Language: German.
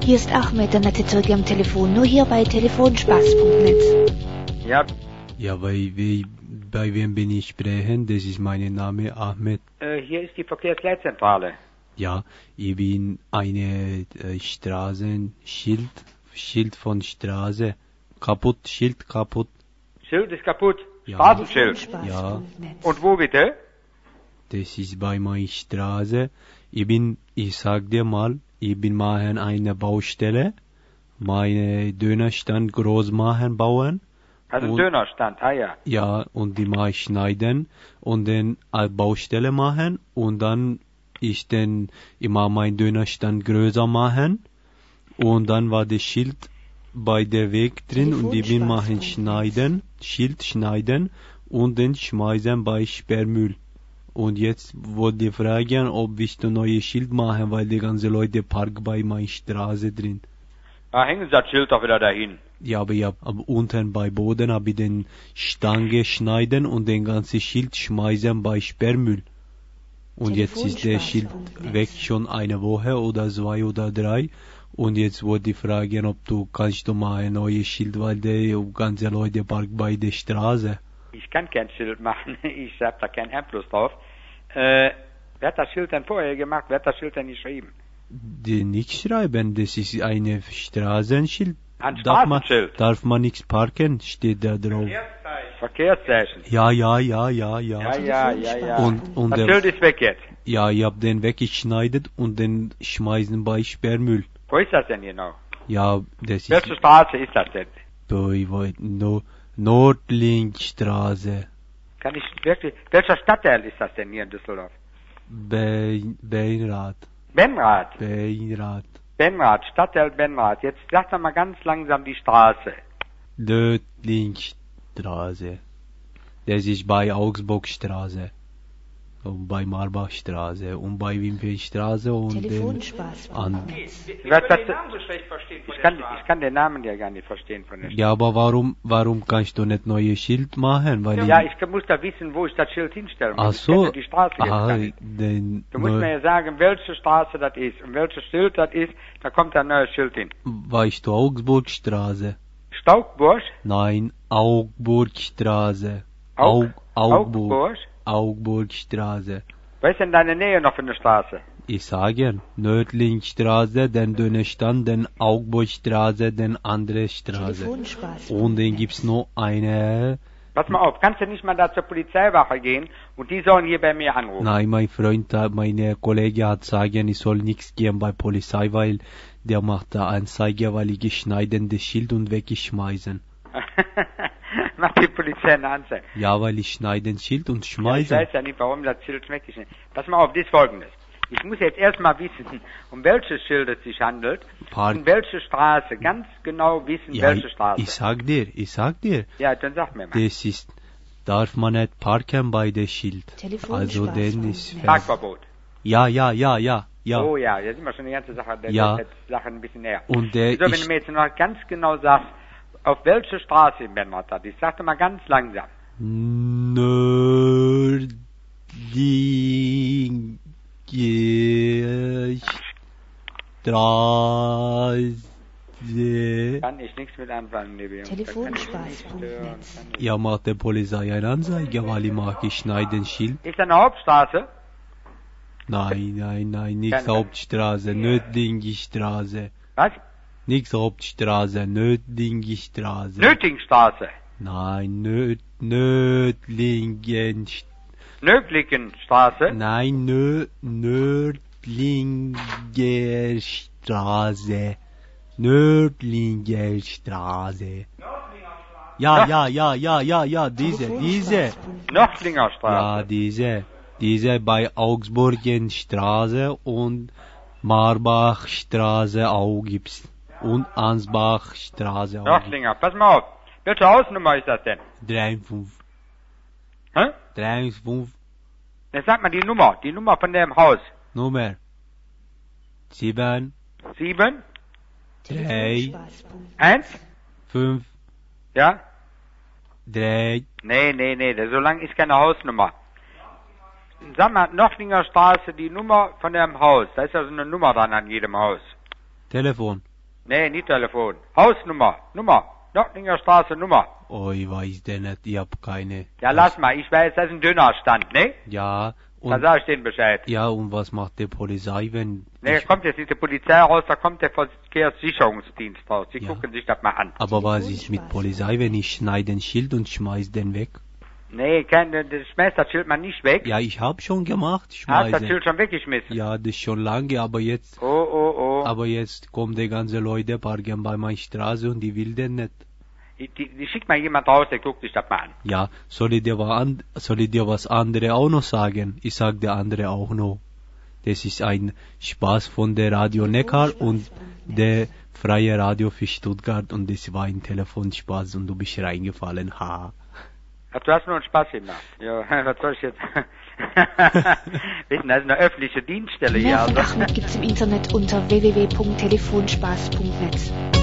Hier ist Ahmed, der nette Türke am Telefon. Nur hier bei telefonspaß.net. Ja. Ja, bei wem bin ich sprechen? Das ist mein Name Ahmed. Hier ist die Verkehrsleitzentrale. Ja, ich bin eine Schild von Straße. Schild kaputt. Schild ist kaputt. Ja. Straßenschild. Ja. Und wo bitte? Das ist bei meiner Straße. Ich sag dir mal, ich bin machen eine Baustelle. Meine Dönerstand groß machen, bauen. Also Und- Dönerstand, ja. Ja, und die mal schneiden und dann eine Baustelle machen und dann ich dann immer meinen Dönerstand größer machen und dann war das Schild bei der Weg drin und ich bin machen Schild schneiden und dann schmeißen bei Sperrmüll. Und jetzt wollte ich fragen, ob ich ein neues Schild machen, weil die ganzen Leute parken bei meiner Straße drin. Da hängen Sie das Schild doch wieder dahin. Ja, aber unten bei Boden habe ich den Stange schneiden und den ganzen Schild schmeißen bei Sperrmüll. Und jetzt ist der Schild weg schon eine Woche oder 2 oder 3. Und jetzt wollte ich fragen, ob du kannst du mal ein neues Schild, weil die ganze Leute parken bei der Straße. Ich kann kein Schild machen. Ich habe da keinen Einfluss drauf. Wer hat das Schild denn vorher gemacht? Wer hat das Schild denn geschrieben? Die nicht schreiben, das ist eine Straßenschild. Ein Straßenschild. Darf man nichts parken, steht da drauf. Verkehrszeichen. Ja. Ja. Und Das Schild ist weg jetzt. ja, ich hab den weggeschneidet und den schmeißen bei Sperrmüll. Wo ist das denn genau? Ja, das Welche ist Straße ist das denn? Nordlinkstraße. Kann ich wirklich... Welcher Stadtteil ist das denn hier in Düsseldorf? Benrath. Benrath, Stadtteil Benrath. Jetzt sagt doch mal ganz langsam die Straße. Nordlinkstraße. Das ist bei Augsburgstraße. Und bei Marbachstraße. Und bei Wimpelstraße und Telefonspaß.net. Ich kann den Namen ja gar nicht verstehen von der Stadt. Ja, aber warum kannst du nicht neues Schild machen? Weil Ja, ich muss da wissen, wo ich das Schild hinstellen muss. Ach so. Ich kenne die Straße jetzt gar nicht. Du musst mir ja sagen, welche Straße das ist und welches Schild das ist, da kommt ein neues Schild hin. Weißt du, Augsburgstraße? Staugburg? Nein, Augsburgstraße. Augsburg? Augsburgstraße. Was ist denn deine Nähe noch für eine Straße? Ich sage, Nördlingstraße, dann Dönerstand, dann Augsburgstraße, dann andere Straße. Und dann gibt's noch eine... Pass mal auf, kannst du nicht mal da zur Polizeiwache gehen und die sollen hier bei mir anrufen? Nein, mein Freund, meine Kollege hat sagen, ich soll nichts gehen bei Polizei, weil der macht da Anzeige, weil ich geschneiden das Schild und weggeschmeißen. Macht die Polizei eine Anzeige? Ja, weil ich schneide ein Schild und Ja, ich schmeiße. weiß ja nicht, warum das Schild weggeschnitten ist. Pass mal auf, das ist Folgendes. Ich muss jetzt erstmal wissen, um welches Schild es sich handelt und welche Straße. Ganz genau wissen, Ja, welche Straße. ich sag dir. Ja, dann sag mir mal. Das ist, darf man nicht parken bei der Schild. Also denn ist Parkverbot. Ja. Oh ja, jetzt sind wir schon die ganze Sache, Sache ein bisschen näher. Und der So, wenn du mir jetzt noch ganz genau sagst, auf welche Straße in Benrath das ist, sag doch mal ganz langsam. Straße. Kann ich nichts mit anfangen, liebe Jungs. Telefonspaß.net. Ja, macht der Polizei eine Anzeige, weil ich mag, ich schneide ein Schild. Ist das eine Hauptstraße? Nein, nichts Keine. Hauptstraße, Nördlingstraße. Was? Nichts Hauptstraße, Nördlingstraße. Nötingstraße. Nein, Nördlingenstraße. Nöblikenstraße. Nein, Nördlingerstraße. Nördlingerstraße. Ja, diese. Nördlingerstraße. Ja, diese bei Augsburgenstraße und Marbachstraße auch gibt's. Und Ansbachstraße auch. Nördlinger, pass mal auf. Welche Hausnummer ist das denn? 3,5. Hä? 3,5. Jetzt sag mal die Nummer von dem Haus. Nummer 7, 7, 3, 1, 5, ja? 3. Nee, so lang ist keine Hausnummer. Sag mal, Nördlinger Straße, die Nummer von dem Haus. Da ist also eine Nummer dran an jedem Haus. Telefon. Nee, nicht Telefon. Hausnummer. Nummer. Nördlinger Straße Nummer. Oh, ich weiß denn nicht, ich hab keine. Ja, lass mal, ich weiß, das ist ein Dönerstand, ne? Ja, Da und, sag ich denen Bescheid. ja, und was macht die Polizei, wenn... Ne, kommt jetzt nicht die Polizei raus, da kommt der Verkehrssicherungsdienst raus. Die Ja. gucken sich das mal an. Aber was ist mit Polizei, wenn ich schneide ein Schild und schmeiß den weg? Nee, das schmeißt das Schild mal nicht weg. Ja, ich hab schon gemacht, Hast schmeißen. das Schild schon weggeschmissen? Ja, das schon lange, aber jetzt... Oh. Aber jetzt kommen die ganzen Leute parken bei meiner Straße und die will den nicht. Die schickt mal jemand raus, der guckt sich das mal an. Ja, soll ich dir was andere auch noch sagen? Ich sag der andere auch noch. Das ist ein Spaß von der Radio Neckar und der Freie Radio für Stuttgart und das war ein Telefonspaß und du bist reingefallen. Ha. Ach, du hast nur einen Spaß gemacht. Ja, was soll ich jetzt? Wissen, das ist eine öffentliche Dienststelle hier. Mehr von Ahmed gibt's im Internet unter www.telefonspaß.net.